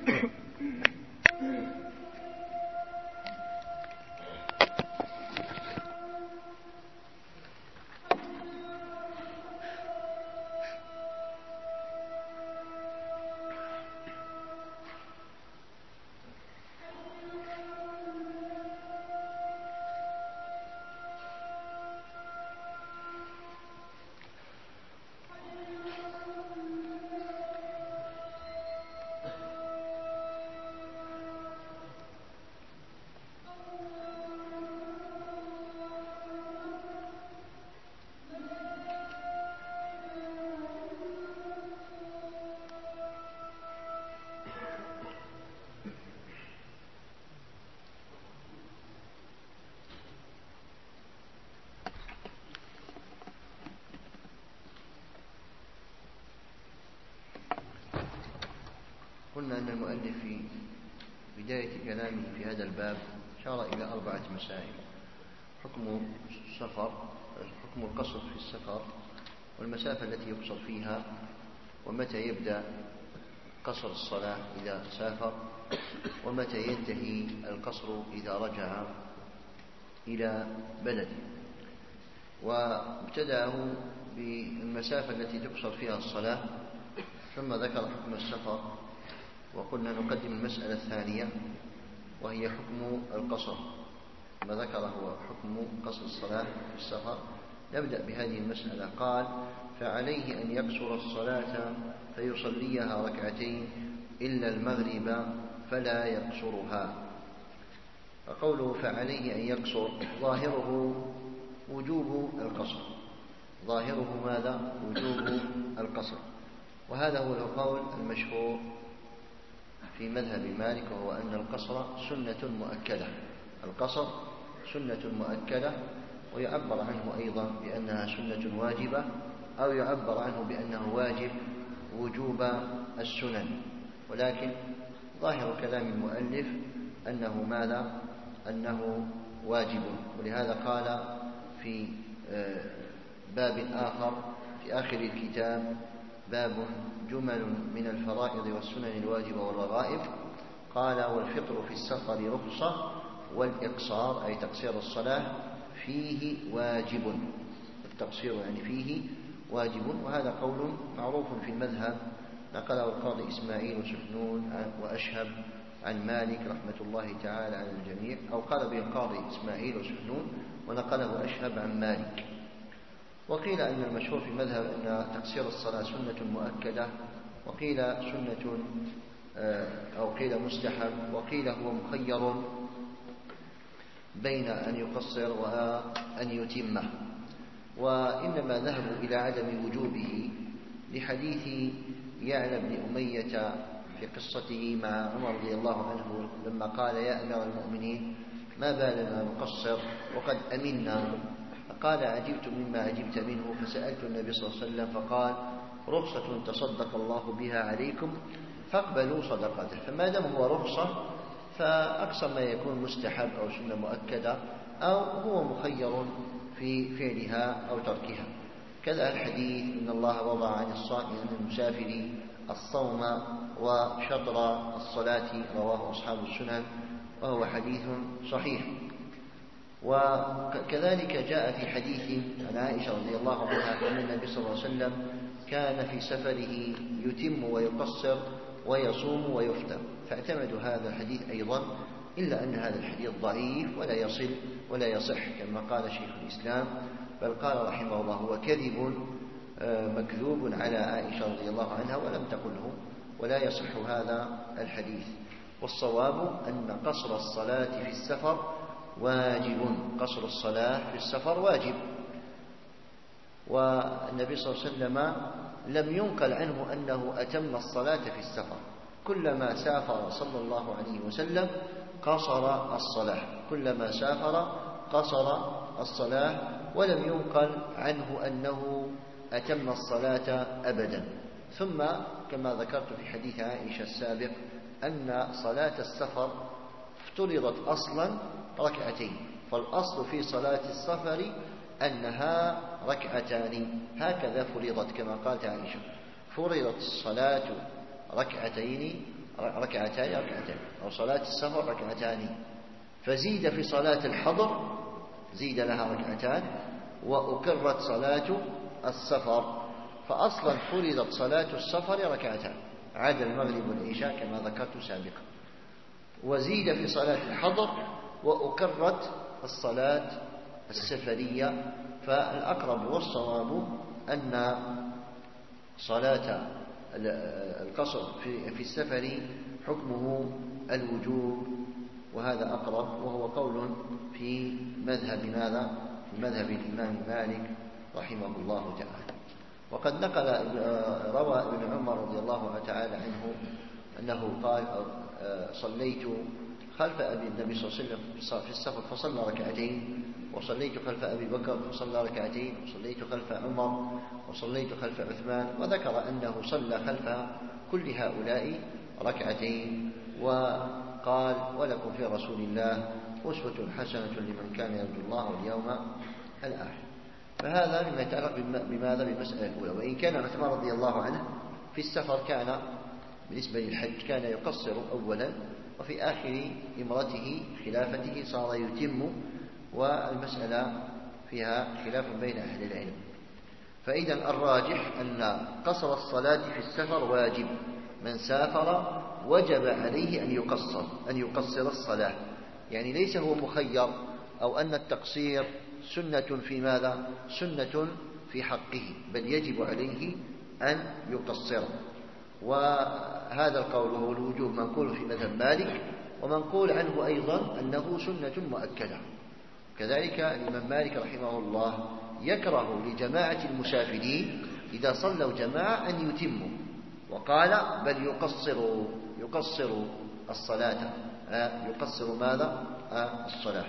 قلنا أن المؤلف في بداية كلامه في هذا الباب أشار إلى 4 مسائل: حكم السفر، حكم القصر في السفر، والمسافة التي يقصر فيها، ومتى يبدأ قصر الصلاة إذا سافر، ومتى ينتهي القصر إذا رجع إلى بلده. وابتدأه بالمسافة التي تقصر فيها الصلاة، ثم ذكر حكم السفر، وقلنا نقدم المسألة الثانية وهي حكم القصر. ما ذكر هو حكم قصر الصلاة في السفر. نبدأ بهذه المسألة. قال: فعليه أن يقصر الصلاة فيصليها 2 إلا المغرب فلا يقصرها. فقوله فعليه أن يقصر ظاهره وجوب القصر، ظاهره ماذا؟ وجوب القصر. وهذا هو القول المشهور في مذهب مالك، وهو أن القصر سنة مؤكدة. القصر سنة مؤكدة، ويعبر عنه أيضا بأنها سنة واجبة، أو يعبر عنه بأنه واجب وجوب السنن. ولكن ظاهر كلام المؤلف أنه ماذا؟ أنه واجب. ولهذا قال في باب آخر في آخر الكتاب: باب جمل من الفرائض والسنن الواجبة والرغائب. قال: والفطر في السفر رخصة، والإقصار أي تقصير الصلاة فيه واجب. التقصير يعني فيه واجب. وهذا قول معروف في المذهب، نقله القاضي إسماعيل وسفنون وأشهب عن مالك رحمة الله تعالى على الجميع، أو قال به القاضي إسماعيل وسفنون ونقله أشهب عن مالك. وقيل أن المشهور في المذهب أن تقصير الصلاة سنة مؤكدة، وقيل سنة أو قيل مستحب، وقيل هو مخير بين أن يقصر وأن يتمه. وإنما ذهبوا إلى عدم وجوبه لحديث يعلى بن أمية في قصته مع عمر رضي الله عنه لما قال: يا أمير المؤمنين، ما بالنا نقصر وقد أمنا؟ فقال: عجبت مما عجبت منه، فسألت النبي صلى الله عليه وسلم فقال: رخصة تصدق الله بها عليكم فاقبلوا صدقته. فما دام هو رخصة فأقصى ما يكون مستحب أو سنة مؤكدة، أو هو مخير في فعلها أو تركها. كذا الحديث: إن الله وضع عن الصائم عن المسافر الصوم وشطر الصلاة، رواه أصحاب السنن، وهو حديث صحيح. وكذلك جاء في حديث عن عائشة رضي الله عنها أن النبي صلى الله عليه وسلم كان في سفره يتم ويقصر ويصوم ويفطر، فاعتمدوا هذا الحديث أيضا، إلا أن هذا الحديث ضعيف ولا يصل ولا يصح كما قال شيخ الإسلام، بل قال رحمه الله: هو كذب مكذوب على عائشة رضي الله عنها ولم تقله، ولا يصح هذا الحديث. والصواب أن قصر الصلاة في السفر واجب، قصر الصلاة في السفر واجب. والنبي صلى الله عليه وسلم لم ينقل عنه أنه أتم الصلاة في السفر، كلما سافر صلى الله عليه وسلم قصر الصلاة، كلما سافر قصر الصلاة، ولم ينقل عنه أنه أتم الصلاة أبدا. ثم كما ذكرت في حديث عائشة السابق أن صلاة السفر افترضت أصلا 2، فالأصل في صلاة السفر أنها 2، هكذا فرضت كما قالت عائشة: فرضت الصلاة 2 ركعتان أو صلاة السفر ركعتان، فزيد في صلاة الحضر زيد لها ركعتان وأكرت صلاة السفر، فأصلا فرضت صلاة السفر ركعتان عدا المغرب والعشاء كما ذكرت سابقا، وزيد في صلاة الحضر وأكرت الصلاة السفرية. فالأقرب والصواب أن صلاة القصر في السفر حكمه الوجوب، وهذا أقرب، وهو قول في مذهب ماذا؟ في مذهب الإمام مالك رحمه الله تعالى. وقد روى ابن عمر رضي الله تعالى عنه أنه قال صليت خلف أبي النبي صلى الله عليه وسلم في السفر فصلى ركعتين، وصليت خلف أبي بكر فصلى ركعتين، وصليت خلف عمر، وصليت خلف عثمان، وذكر أنه صلى خلف كل هؤلاء ركعتين، وقال ولكم في رسول الله أسوة حسنة لمن كان يرجو الله واليوم الآخر. فهذا مما يتعلق بماذا؟ بالمسألة الأولى. وإن كان عثمان رضي الله عنه في السفر كان بالنسبة للحج كان يقصر أولا، وفي آخر إمرته خلافته صار يتم، والمسألة فيها خلاف بين أهل العلم. فإذا الراجح أن قصر الصلاة في السفر واجب، من سافر وجب عليه أن يقصر الصلاة، يعني ليس هو مخير، أو أن التقصير سنة في ماذا؟ سنة في حقه، بل يجب عليه أن يقصر. وهذا القول هو الوجوب منقول في مذهب مالك، ومنقول عنه أيضا أنه سنة مؤكدة. كذلك الإمام مالك رحمه الله يكره لجماعة المسافرين إذا صلوا جماعة أن يتموا، وقال بل يقصروا الصلاة، يقصر ماذا؟ الصلاة.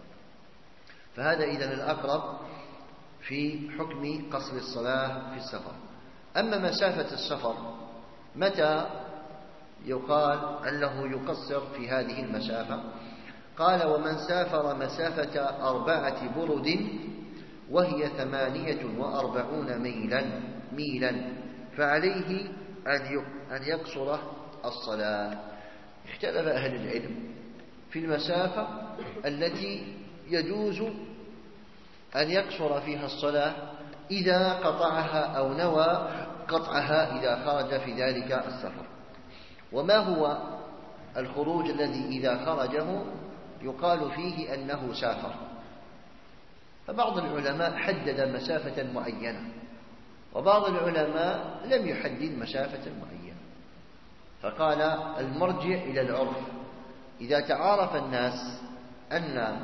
فهذا إذن الأقرب في حكم قصر الصلاة في السفر. أما مسافة السفر متى يقال أنه يقصر في هذه المسافة؟ قال ومن سافر مسافة 4 برد وهي 48 ميلا فعليه أن يقصر الصلاة. اختلف أهل العلم في المسافة التي يجوز أن يقصر فيها الصلاة إذا قطعها أو نوى قطعها إذا خرج في ذلك السفر. وما هو الخروج الذي إذا خرجه يقال فيه أنه سافر؟ فبعض العلماء حدد مسافة معينة، وبعض العلماء لم يحدد مسافة معينة، فقال المرجع إلى العرف. إذا تعارف الناس أن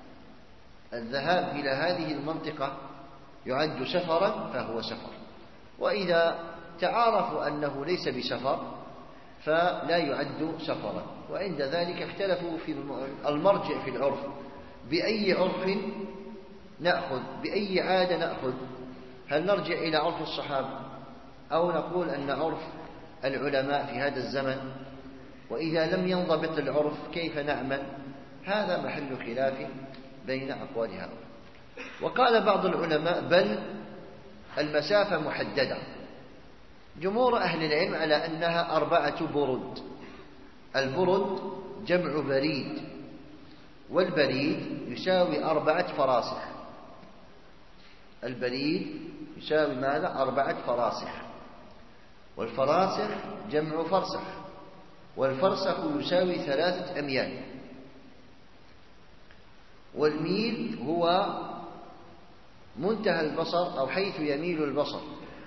الذهاب إلى هذه المنطقة يعد سفرا فهو سفر، وإذا تعارفوا أنه ليس بسفر فلا يعد سفرا. وعند ذلك اختلفوا في المرجع في العرف، بأي عرف نأخذ، بأي عادة نأخذ؟ هل نرجع إلى عرف الصحابة أو نقول أن عرف العلماء في هذا الزمن؟ وإذا لم ينضبط العرف كيف نعمل؟ هذا محل خلاف بين أقوال هؤلاء. وقال بعض العلماء بل المسافة محددة. جمهور أهل العلم على أنها 4 برد. البرد جمع بريد، والبريد يساوي 4 فراسخ. البريد يساوي ماذا؟ 4 فراسخ، والفراسخ جمع فرسخ، والفرسخ يساوي 3 أميال، والميل هو منتهى البصر أو حيث يميل البصر،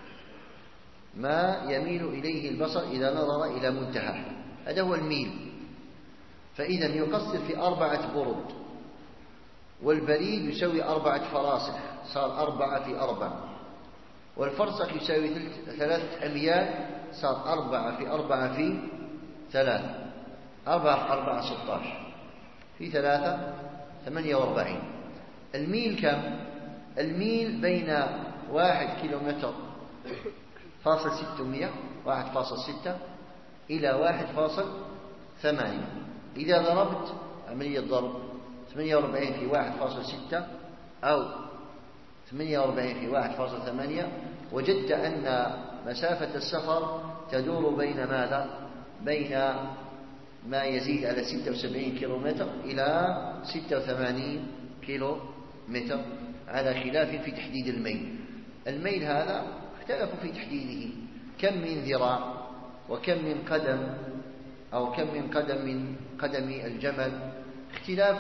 ما يميل إليه البصر إذا نظر إلى منتهى، هذا هو الميل. فإذا يقصر في 4 برد، والبريد يساوي 4 فراسخ، صار 4 في 4، والفرسخ يساوي 3 أميال، صار 4 في 4 في 3، 4 16 في 3 48. الميل كم؟ الميل بين 1 كيلومتر فاصل 600 1.6 إلى 1.8. إذا ضربت عملية ضرب 48 في 1.6 أو 48 في 1.8 وجدت أن مسافة السفر تدور بين ماذا؟ بين ما يزيد على 76 كيلومتر إلى 86 كيلومتر، على خلاف في تحديد الميل. الميل هذا اختلفوا في تحديده، كم من ذراع وكم من قدم، أو كم من قدم الجمل، اختلاف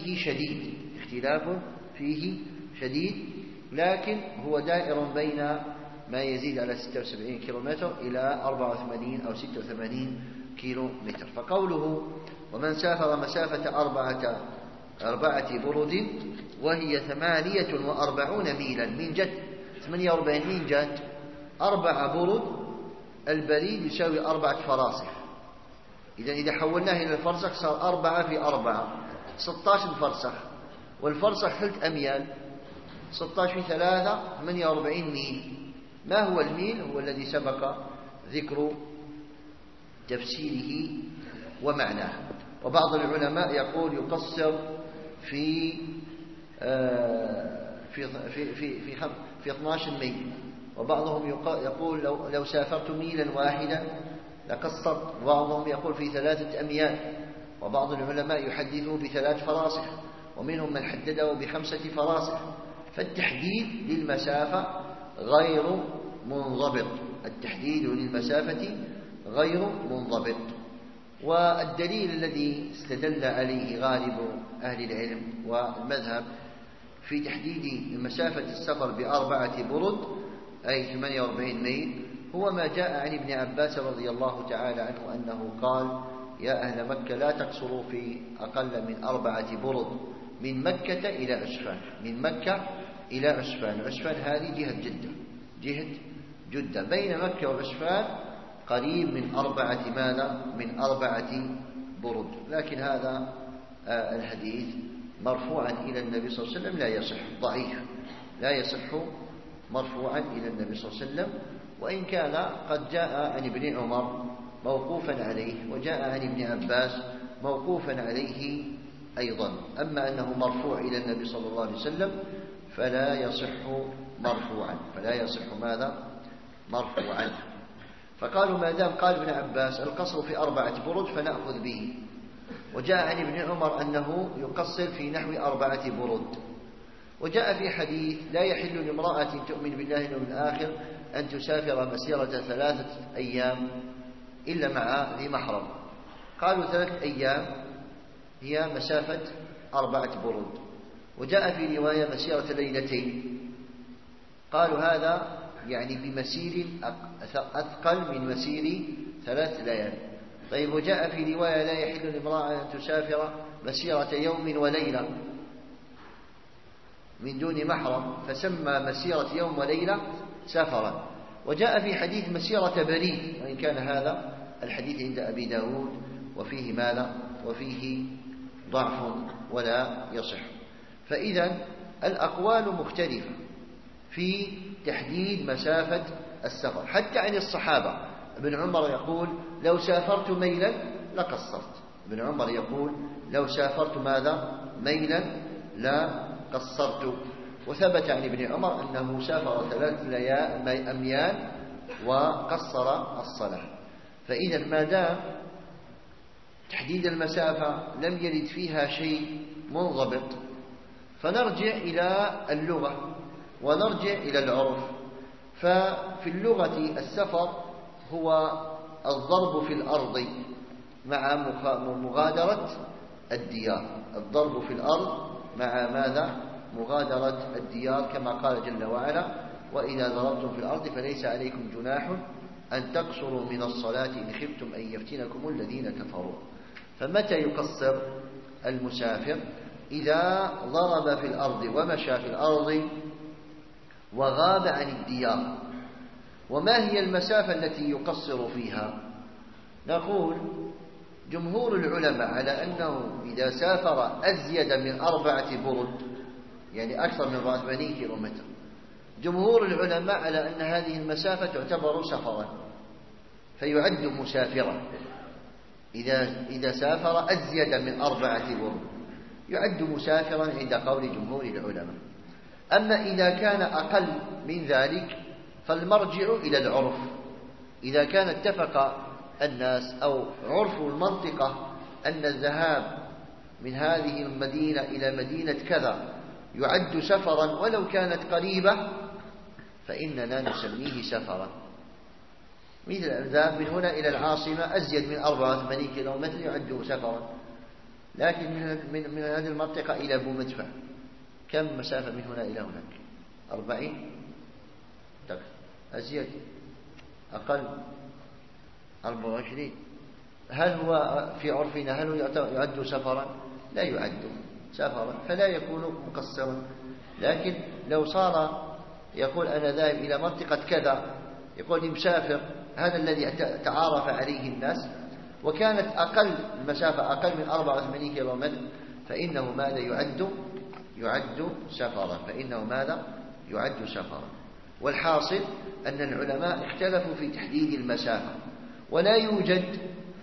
فيه شديد، لكن هو دائر بين ما يزيد على 76 كيلومتر إلى 84 أو 86 كيلومتر. فقوله ومن سافر مسافة 4 برد وهي 48 ميلا، من جد 48 من جد 4 برد، البريد يساوي 4 فراسخ. إذا حولناه إلى الفرسخ صار 4 في 4 16 فرسخ، والفرسخ 3 أميال، 16 في 3 48 ميل. ما هو الميل؟ هو الذي سبق ذكر تفسيره ومعناه. وبعض العلماء يقول يقصر في 12 ميل، وبعضهم يقول لو سافرت ميلا واحدا لقصرت، وبعضهم يقول في 3 أميال، وبعض العلماء يحدثه ب3 فراسخ، ومنهم من حدده ب5 فراسخ. فالتحديد للمسافة غير منضبط، التحديد للمسافة غير منضبط. والدليل الذي استدل عليه غالب أهل العلم والمذهب في تحديد مسافة السفر ب4 برد أي 48 ميل هو ما جاء عن ابن عباس رضي الله تعالى عنه أنه قال: يا أهل مكة لا تقصروا في أقل من 4 برد من مكة إلى عسفان. من مكة إلى عسفان، عسفان هذه جهة جدة، بين مكة وعسفان قريب من 4 برد. لكن هذا الحديث مرفوعا إلى النبي صلى الله عليه وسلم لا يصح، ضعيف، لا يصح مرفوعا إلى النبي صلى الله عليه وسلم، وإن كان قد جاء عن ابن عمر موقوفا عليه، وجاء عن ابن عباس موقوفا عليه أيضا. أما أنه مرفوع إلى النبي صلى الله عليه وسلم فلا يصح مرفوعا، ماذا؟ مرفوعا. فقالوا ما دام قال ابن عباس القصر في 4 برد فنأخذ به، وجاء عن ابن عمر أنه يقصر في نحو 4 برد. وجاء في حديث: لا يحل لامرأة تؤمن بالله واليوم الآخر أن تسافر مسيرة 3 أيام إلا مع ذي محرم. قالوا 3 أيام هي مسافة 4 برد. وجاء في رواية مسيرة 2 ليلتين، قالوا هذا يعني بمسير أثقل من مسير 3 ليال. طيب، وجاء في رواية: لا يحل لامرأة أن تسافر مسيرة يوم وليلة من دون محرم، فسمى مسيرة يوم وليلة سفرا. وجاء في حديث مسيرة بريد، وإن كان هذا الحديث عند أبي داود وفيه ماذا؟ وفيه ضعف ولا يصح. فإذا الأقوال مختلفة في تحديد مسافة السفر، حتى عن الصحابة. ابن عمر يقول: لو سافرت ميلا لقصرت. ابن عمر يقول: لو سافرت ماذا؟ ميلا لا قصرت. وثبت عن ابن عمر أنه سافر 3 أميال وقصر الصلاة. فإذا ما دام تحديد المسافة لم يرد فيها شيء منضبط، فنرجع إلى اللغة ونرجع إلى العرف. ففي اللغة السفر هو الضرب في الأرض مع مغادرة الديار، الضرب في الأرض مع ماذا؟ مغادرة الديار، كما قال جل وعلا: وإذا ضربتم في الأرض فليس عليكم جناح أن تقصروا من الصلاة إن خفتم أن يفتنكم الذين كفروا. فمتى يقصر المسافر؟ إذا ضرب في الأرض ومشى في الأرض وغاب عن الديار. وما هي المسافة التي يقصر فيها؟ نقول جمهور العلماء على أنه إذا سافر أزيد من 4 برد، يعني أكثر من 80 كيلومتر، جمهور العلماء على أن هذه المسافة تعتبر سفرا، فيعد مسافرا. إذا سافر أزيد من 4 برد يعد مسافرا عند قول جمهور العلماء. أما إذا كان أقل من ذلك فالمرجع إلى العرف. إذا كان اتفق الناس أو عرف المنطقة أن الذهاب من هذه المدينة إلى مدينة كذا يعد سفرا ولو كانت قريبة، فإننا نسميه سفرا. مثل الذهاب من هنا إلى العاصمة أزيد من 84 كيلومتر يعد سفرا، لكن من هذه المنطقة إلى أبو مدفع كم مسافة من هنا إلى هناك؟ 40 أزيد أقل 24. هل هو في عرفنا هل هو يعد سفرا؟ لا يعد سفرا، فلا يكون مقصرا. لكن لو صار يقول أنا ذاهب إلى منطقة كذا، يقول مسافر، هذا الذي تعارف عليه الناس، وكانت المسافة أقل من 84 كيلومتر، فإنه ماذا يعد سفرا، فإنه ماذا يعد سفرا. والحاصل أن العلماء اختلفوا في تحديد المسافة، ولا يوجد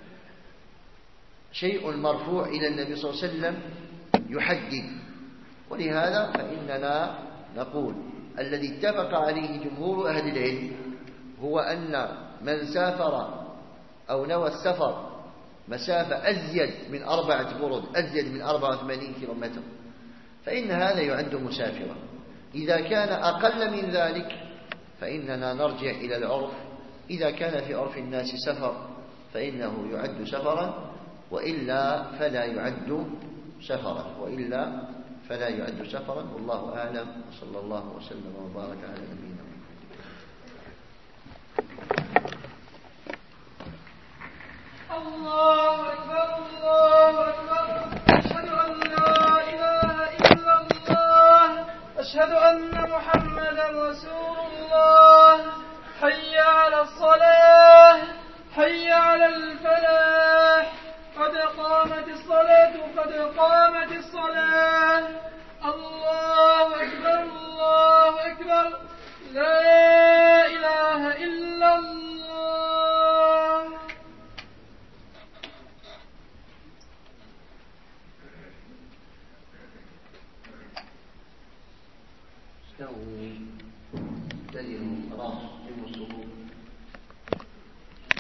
شيء مرفوع إلى النبي صلى الله عليه وسلم يحدد. ولهذا فإننا نقول الذي اتفق عليه جمهور أهل العلم هو أن من سافر أو نوى السفر مسافة أزيد من 4 برد، أزيد من 84 كيلومتر، فإن هذا يعد مسافرا. إذا كان أقل من ذلك فإننا نرجع إلى العرف، إذا كان في عرف الناس سفر فإنه يعد سفرا، وإلا فلا يعد سفرا. والله أعلم، وصلى الله وسلم وبارك على نبينا محمد. الله أكبر الله أكبر، أشهد أن لا إله إلا الله، أشهد أن محمدا رسول الله. حي على الصلاة، حي على الفلاح، قد قامت الصلاة، قد قامت الصلاة. الله أكبر الله أكبر، لا إله إلا الله. استووا، ابتدئوا، خلاص، قيموا الصفوف.